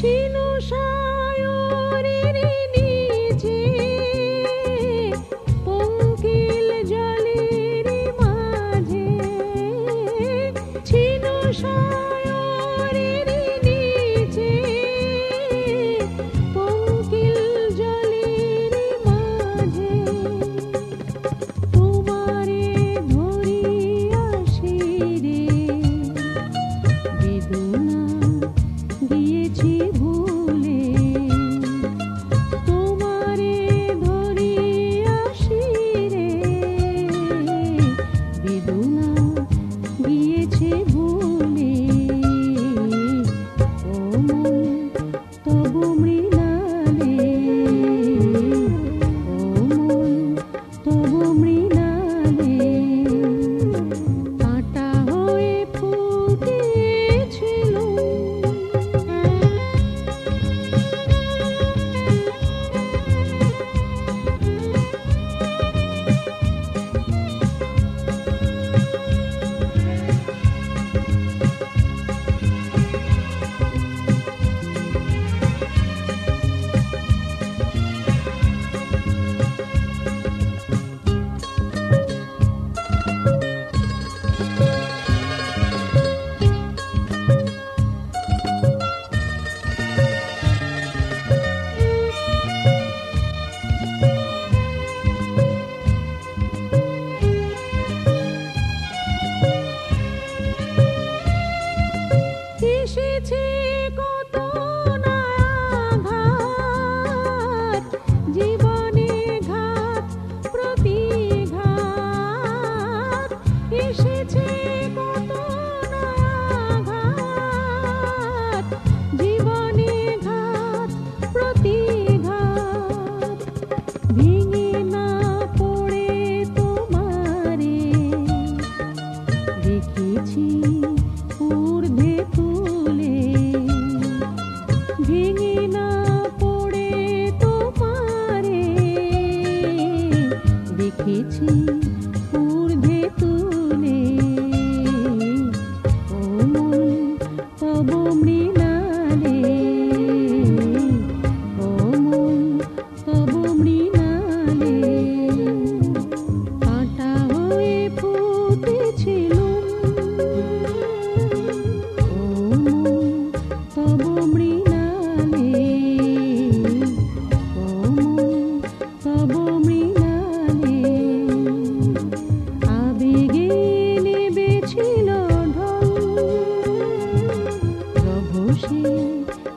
ছিল সায়রের নিচে পঙ্কিল জলের মাঝে, ছিল সায়রের নিচে পঙ্কিল জলের মাঝে। তোমারে ধরিয়াছি রে বেদনা গিয়েছি ভুলে, তোমারে ধরিয়াছি রে বেদনা গিয়েছে ভুলে। ও মন তবু মৃণালে, ও মন তবু মৃণালে, কাঁটা হয়ে ফুটেছিল। এসেছে কত না আঘাত, জীবনে ঘাত প্রতিঘাত। এসেছে কত না আঘাত, জীবনে ঘাত প্রতিঘাত। ভেঙে না পড়ে তোমারে রেখেছি ঊর্ধ্বে তুলে, ভেঙে না পড়ে তোমারে রেখেছি ঊর্ধ্বে তুলে। ও মন তবু মৃণালে, ও মন তবু মৃণালে, কাঁটা হয়ে ফুটেছিলুম। ও মন তবু মৃণালে, ও মন তবু মৃণালে, আবেগে নেবেছিল ঢল, রভসে